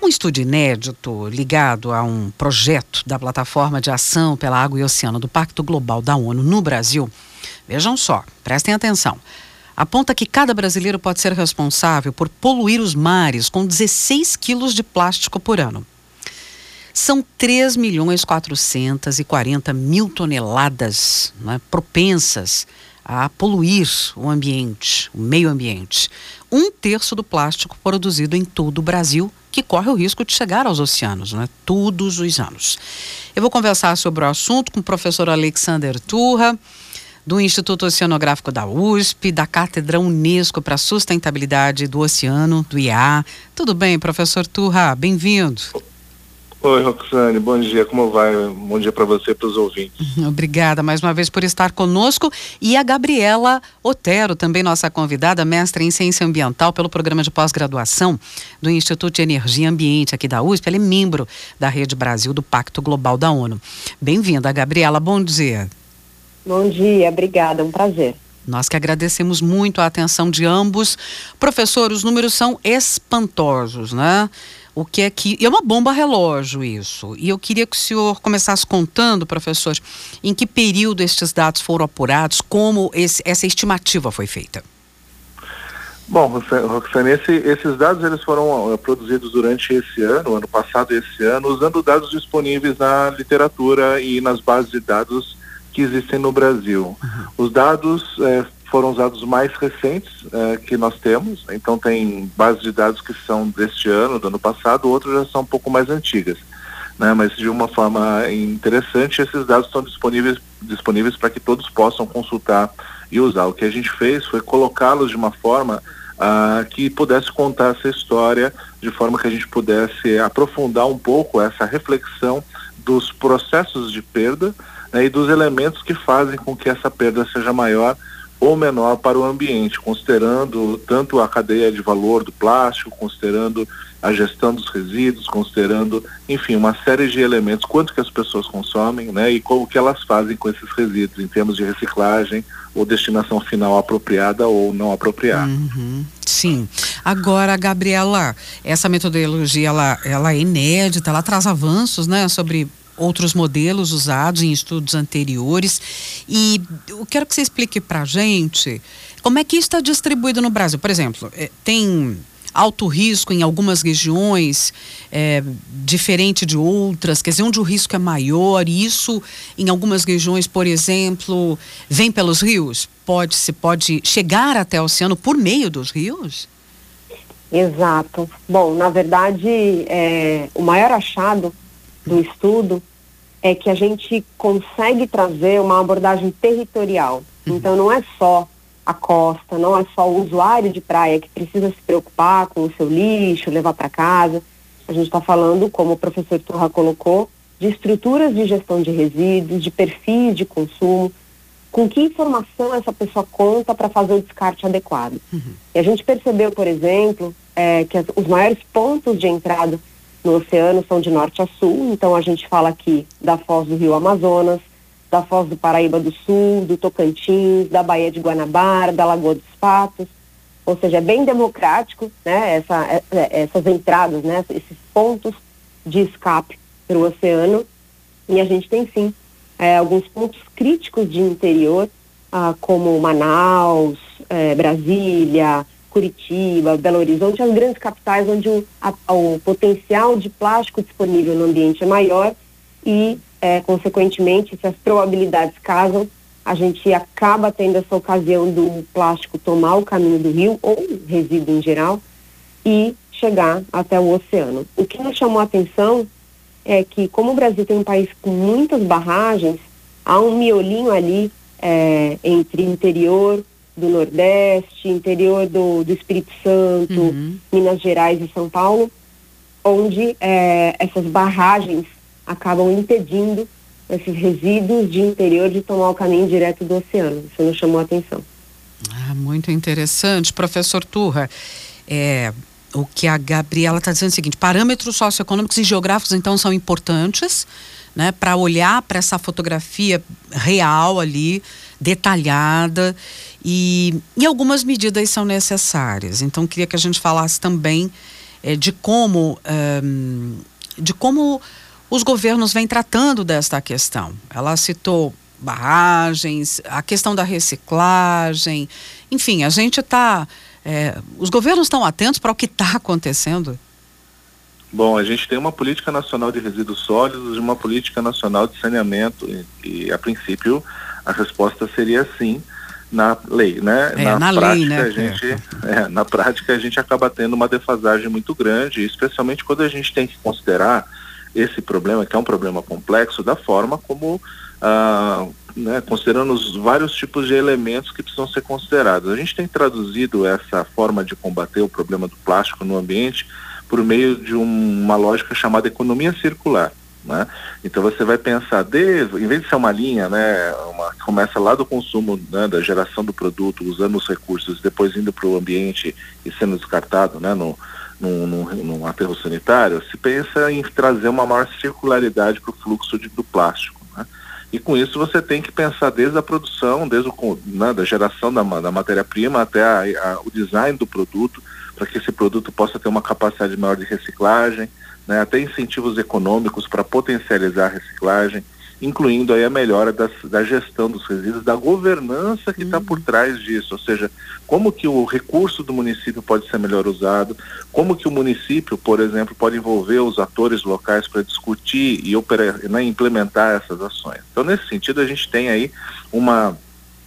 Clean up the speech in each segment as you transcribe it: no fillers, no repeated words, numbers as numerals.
Um estudo inédito ligado a um projeto da Plataforma de Ação pela Água e Oceano do Pacto Global da ONU no Brasil, vejam só, prestem atenção, aponta que cada brasileiro pode ser responsável por poluir os mares com 16 quilos de plástico por ano. São 3.440.000 toneladas, né, propensas a poluir o ambiente, o meio ambiente. 1/3 do plástico produzido em todo o Brasil, que corre o risco de chegar aos oceanos, né, todos os anos. Eu vou conversar sobre o assunto com o professor Alexander Turra, do Instituto Oceanográfico da USP, da Cátedra Unesco para a Sustentabilidade do Oceano, do IEA. Tudo bem, professor Turra? Bem-vindo. Oi, Roxane, bom dia, como vai? Bom dia para você e para os ouvintes. Obrigada mais uma vez por estar conosco. E a Gabriela Otero, também nossa convidada, mestre em Ciência Ambiental pelo Programa de Pós-Graduação do Instituto de Energia e Ambiente aqui da USP. Ela é membro da Rede Brasil do Pacto Global da ONU. Bem-vinda, Gabriela, bom dia. Bom dia, obrigada, um prazer. Nós que agradecemos muito a atenção de ambos. Professor, os números são espantosos, né? O que é que... É uma bomba relógio isso. E eu queria que o senhor começasse contando, professor, em que período estes dados foram apurados, como essa estimativa foi feita. Bom, Roxane, esses dados eles foram produzidos durante esse ano passado e esse ano, usando dados disponíveis na literatura e nas bases de dados que existem no Brasil. Os dados foram os dados mais recentes que nós temos, então tem bases de dados que são deste ano, do ano passado, outras já são um pouco mais antigas, né? Mas de uma forma interessante, esses dados estão disponíveis para que todos possam consultar e usar. O que a gente fez foi colocá-los de uma forma que pudesse contar essa história, de forma que a gente pudesse aprofundar um pouco essa reflexão dos processos de perda, né, e dos elementos que fazem com que essa perda seja maior ou menor para o ambiente, considerando tanto a cadeia de valor do plástico, considerando a gestão dos resíduos, considerando, enfim, uma série de elementos, quanto que as pessoas consomem, né, e o que elas fazem com esses resíduos, em termos de reciclagem ou destinação final apropriada ou não apropriada. Sim. Agora, Gabriela, essa metodologia, ela é inédita, ela traz avanços, né, sobre outros modelos usados em estudos anteriores, e eu quero que você explique para a gente como é que isso está distribuído no Brasil. Por exemplo, tem alto risco em algumas regiões, diferente de outras, quer dizer, onde o risco é maior, e isso em algumas regiões, por exemplo, vem pelos rios? Pode chegar até o oceano por meio dos rios? Exato. Bom, na verdade, o maior achado do estudo é que a gente consegue trazer uma abordagem territorial. Então não é só a costa, não é só o usuário de praia que precisa se preocupar com o seu lixo, levar para casa. A gente está falando, como o professor Turra colocou, de estruturas de gestão de resíduos, de perfis de consumo, com que informação essa pessoa conta para fazer o descarte adequado. E a gente percebeu, por exemplo, que os maiores pontos de entrada no oceano são de norte a sul, então a gente fala aqui da foz do Rio Amazonas, da foz do Paraíba do Sul, do Tocantins, da Baía de Guanabara, da Lagoa dos Patos, ou seja, é bem democrático, né, essas entradas, né, esses pontos de escape para o oceano, e a gente tem sim alguns pontos críticos de interior, como Manaus, Brasília, Curitiba, Belo Horizonte, as grandes capitais onde o potencial de plástico disponível no ambiente é maior e, consequentemente, se as probabilidades casam, a gente acaba tendo essa ocasião do plástico tomar o caminho do rio, ou resíduo em geral, e chegar até o oceano. O que nos chamou a atenção é que, como o Brasil tem um país com muitas barragens, há um miolinho ali entre interior do Nordeste, interior do Espírito Santo, Minas Gerais e São Paulo, onde essas barragens acabam impedindo esses resíduos de interior de tomar o caminho direto do oceano. Isso nos chamou a atenção. Muito interessante. Professor Turra, o que a Gabriela está dizendo é o seguinte: parâmetros socioeconômicos e geográficos, então, são importantes, né, para olhar para essa fotografia real ali, detalhada, e algumas medidas são necessárias. Então, queria que a gente falasse também de como os governos vêm tratando desta questão. Ela citou barragens, a questão da reciclagem, enfim, a gente está... os governos estão atentos para o que está acontecendo? Bom, a gente tem uma política nacional de resíduos sólidos e uma política nacional de saneamento e a princípio, a resposta seria sim na lei, né? Na lei, né? Na prática, a gente acaba tendo uma defasagem muito grande, especialmente quando a gente tem que considerar esse problema, que é um problema complexo, da forma como, considerando os vários tipos de elementos que precisam ser considerados. A gente tem traduzido essa forma de combater o problema do plástico no ambiente por meio de uma lógica chamada economia circular, né? Então você vai pensar, em vez de ser uma linha, né, que começa lá do consumo, né, da geração do produto, usando os recursos, depois indo para o ambiente e sendo descartado, né, num aterro sanitário, se pensa em trazer uma maior circularidade para o fluxo do plástico, né? E com isso você tem que pensar desde a produção, da geração da matéria-prima até o design do produto, para que esse produto possa ter uma capacidade maior de reciclagem, né, até incentivos econômicos para potencializar a reciclagem, incluindo aí a melhora da gestão dos resíduos, da governança que está por trás disso, ou seja, como que o recurso do município pode ser melhor usado, como que o município, por exemplo, pode envolver os atores locais para discutir e implementar essas ações. Então, nesse sentido, a gente tem aí uma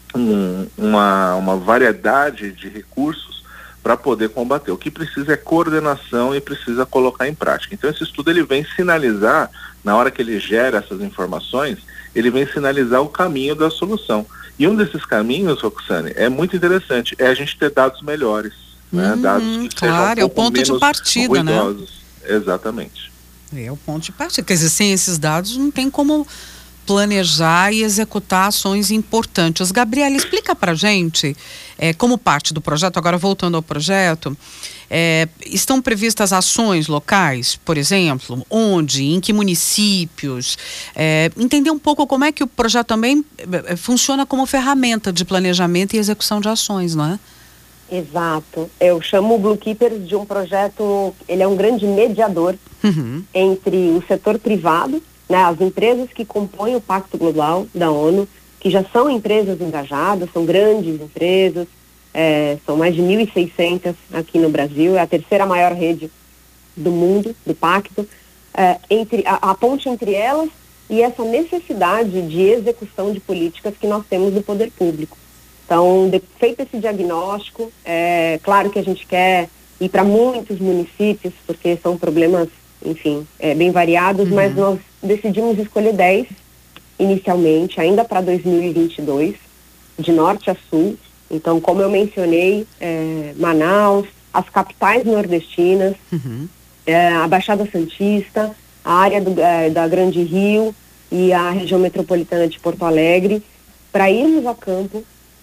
variedade de recursos para poder combater. O que precisa é coordenação e precisa colocar em prática. Então esse estudo ele vem sinalizar, na hora que ele gera essas informações, ele vem sinalizar o caminho da solução. E um desses caminhos, Roxane, é muito interessante, é a gente ter dados melhores, né? Dados que claro, é o ponto de partida, ruidosos, né? Exatamente. É o ponto de partida, quer dizer, sem esses dados não tem como planejar e executar ações importantes. Gabriela, explica pra gente, como parte do projeto, agora voltando ao projeto, estão previstas ações locais, por exemplo, onde, em que municípios, entender um pouco como é que o projeto também funciona como ferramenta de planejamento e execução de ações, não é? Exato. Eu chamo o Blue Keepers de um projeto, ele é um grande mediador entre o setor privado, né, as empresas que compõem o Pacto Global da ONU, que já são empresas engajadas, são grandes empresas, são mais de 1.600 aqui no Brasil, é a terceira maior rede do mundo, do Pacto, entre a ponte entre elas e essa necessidade de execução de políticas que nós temos do poder público. Então, feito esse diagnóstico, claro que a gente quer ir para muitos municípios, porque são problemas, enfim, bem variados, mas nós decidimos escolher 10 inicialmente, ainda para 2022, de norte a sul. Então, como eu mencionei, Manaus, as capitais nordestinas, a Baixada Santista, a área da Grande Rio e a região metropolitana de Porto Alegre, para irmos a campo,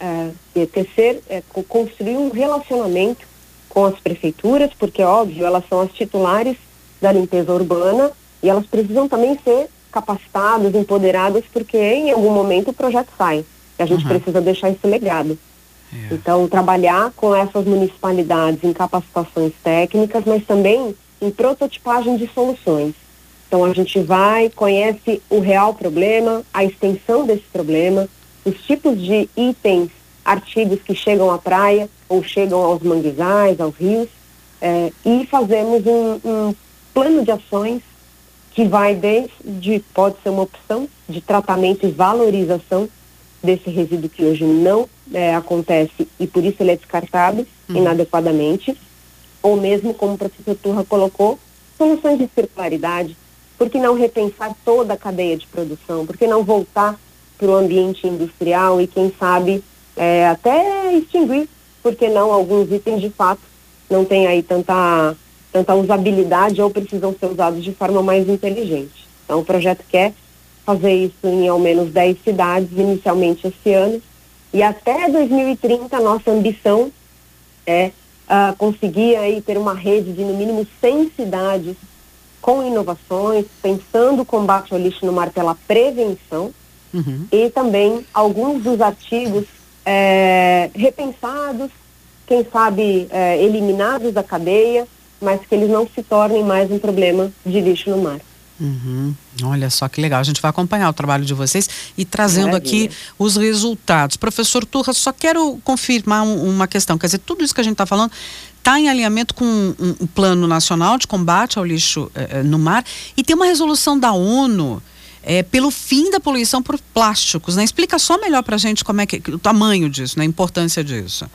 construir um relacionamento com as prefeituras, porque, óbvio, elas são as titulares da limpeza urbana e elas precisam também ser capacitadas, empoderadas, porque em algum momento o projeto sai. E a gente precisa deixar esse legado. Então, trabalhar com essas municipalidades em capacitações técnicas, mas também em prototipagem de soluções. Então, a gente vai, conhece o real problema, a extensão desse problema, os tipos de itens, artigos que chegam à praia ou chegam aos manguezais, aos rios, e fazemos um plano de ações que vai pode ser uma opção de tratamento e valorização desse resíduo que hoje não acontece e por isso ele é descartado inadequadamente, ou mesmo, como o professor Turra colocou, soluções de circularidade. Por que não repensar toda a cadeia de produção? Por que não voltar para o ambiente industrial e, quem sabe, até extinguir, porque não alguns itens de fato não têm aí tanta usabilidade ou precisam ser usados de forma mais inteligente. Então o projeto quer fazer isso em ao menos 10 cidades, inicialmente esse ano, e até 2030 a nossa ambição é conseguir aí ter uma rede de no mínimo 100 cidades com inovações, pensando o combate ao lixo no mar pela prevenção, e também alguns dos artigos repensados, quem sabe eliminados da cadeia, mas que eles não se tornem mais um problema de lixo no mar. Olha só que legal, a gente vai acompanhar o trabalho de vocês e trazendo Maravilha. aqui os resultados. Professor Turra, só quero confirmar uma questão, quer dizer, tudo isso que a gente está falando está em alinhamento com um plano nacional de combate ao lixo no mar, e tem uma resolução da ONU pelo fim da poluição por plásticos, né? Explica só melhor para a gente como é que o tamanho disso, né? A importância disso.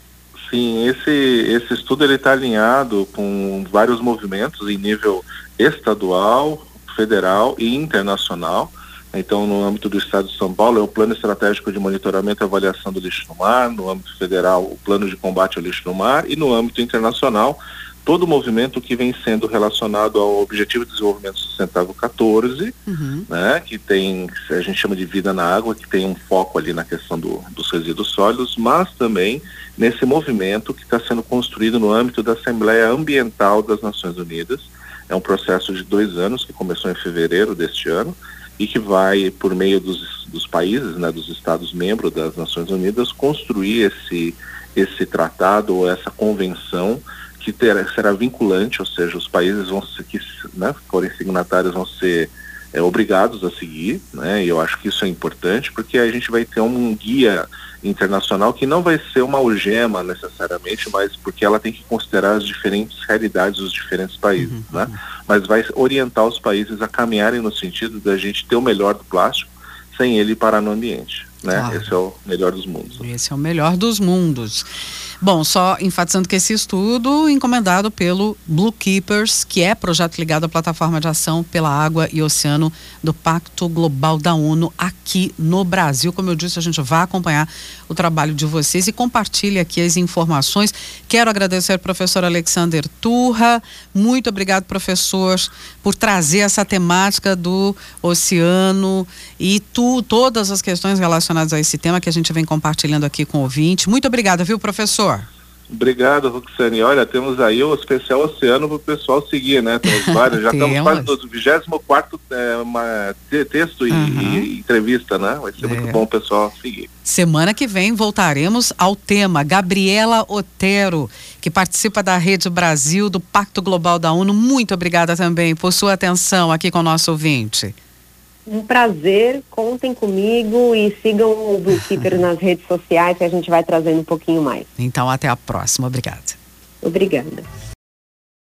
Sim, esse estudo ele está alinhado com vários movimentos em nível estadual, federal e internacional. Então, no âmbito do Estado de São Paulo, é o Plano Estratégico de Monitoramento e Avaliação do Lixo no Mar; no âmbito federal, o Plano de Combate ao Lixo no Mar; e no âmbito internacional, todo o movimento que vem sendo relacionado ao Objetivo de Desenvolvimento Sustentável 14, né, que a gente chama de vida na água, que tem um foco ali na questão dos resíduos sólidos, mas também nesse movimento que está sendo construído no âmbito da Assembleia Ambiental das Nações Unidas. É um processo de 2 anos que começou em fevereiro deste ano e que vai, por meio dos países, né, dos Estados membros das Nações Unidas, construir esse tratado ou essa convenção que será vinculante, ou seja, os países que forem signatários vão ser obrigados a seguir, né? E eu acho que isso é importante, porque a gente vai ter um guia internacional que não vai ser uma algema necessariamente, mas porque ela tem que considerar as diferentes realidades dos diferentes países, né? Mas vai orientar os países a caminharem no sentido da gente ter o melhor do plástico sem ele parar no ambiente, né? Claro. Esse é o melhor dos mundos. Esse é o melhor dos mundos. Bom, só enfatizando que esse estudo encomendado pelo Blue Keepers, que é projeto ligado à Plataforma de Ação pela Água e Oceano do Pacto Global da ONU aqui no Brasil. Como eu disse, a gente vai acompanhar o trabalho de vocês e compartilha aqui as informações. Quero agradecer ao professor Alexander Turra. Muito obrigado, professor, por trazer essa temática do oceano e todas as questões relacionadas a esse tema que a gente vem compartilhando aqui com o ouvinte. Muito obrigada, viu, professor? Obrigado, Roxane. Olha, temos aí o especial oceano para o pessoal seguir, né? Temos vários, já estamos quase no 24º texto e entrevista, né? Vai ser muito bom o pessoal seguir. Semana que vem voltaremos ao tema. Gabriela Otero, que participa da Rede Brasil do Pacto Global da ONU. Muito obrigada também por sua atenção aqui com o nosso ouvinte. Um prazer, contem comigo e sigam o Blue Keeper nas redes sociais, que a gente vai trazendo um pouquinho mais. Então, até a próxima. Obrigada. Obrigada.